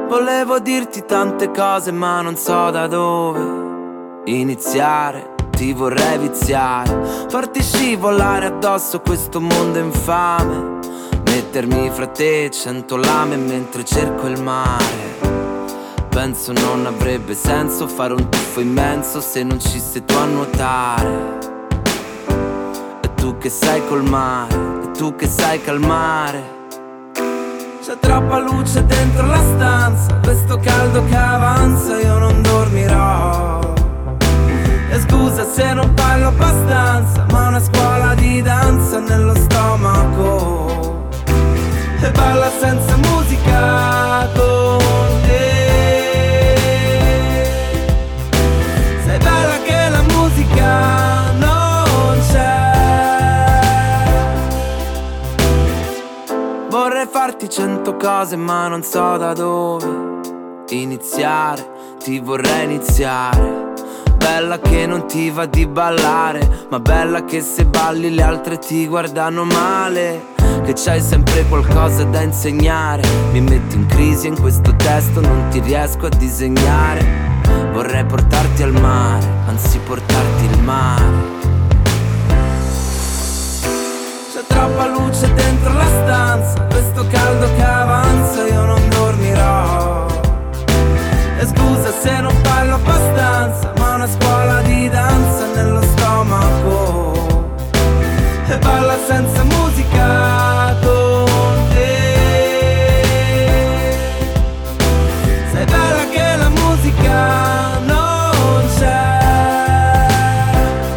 Volevo dirti tante cose ma non so da dove iniziare. Ti vorrei viziare, farti scivolare addosso questo mondo infame, mettermi fra te 100 lame mentre cerco il mare. Penso non avrebbe senso fare un tuffo immenso se non ci sei tu a nuotare. E tu che sai col mare, e tu che sai calmare. C'è troppa luce dentro la stanza, questo caldo che avanza, io non dormirò. E scusa se non parlo abbastanza, ma una scuola di danza nello stomaco. E balla senza musica con te. Sei bella che la musica non c'è. Vorrei farti 100 cose ma non so da dove iniziare. Ti vorrei iniziare. Bella che non ti va di ballare, ma bella che se balli le altre ti guardano male. Che c'hai sempre qualcosa da insegnare. Mi metti in crisi in questo testo, non ti riesco a disegnare. Vorrei portarti al mare, anzi portarti il mare. C'è troppa luce dentro la stanza, questo caldo che avanza, io non dormirò. E scusa se non parlo abbastanza, ma una scuola di danza nello stomaco. E balla senza musica con te. Sei bella che la musica non c'è.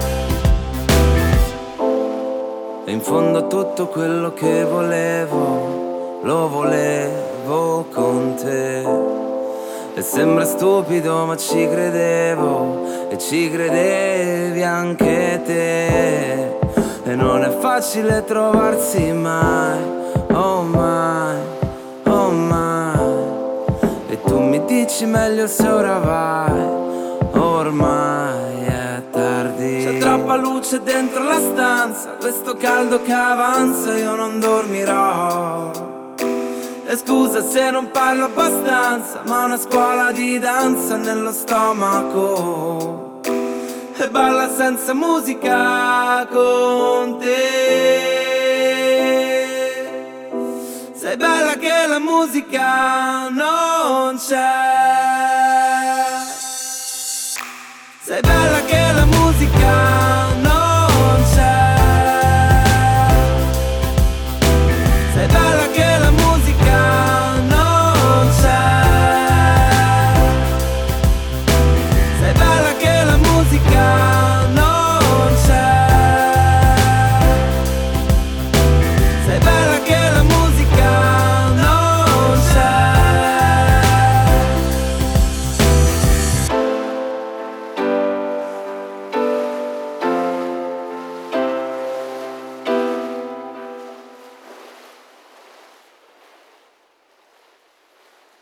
E in fondo a tutto quello che volevo, lo volevo con te. E sembra stupido ma ci credevo, e ci credevi anche te. E non è facile trovarsi mai, oh mai, oh mai. E tu mi dici meglio se ora vai, ormai è tardi. C'è troppa luce dentro la stanza, questo caldo che avanza, io non dormirò. E scusa se non parlo abbastanza, ma una scuola di danza nello stomaco. E balla senza musica con te. Sei bella che la musica non c'è.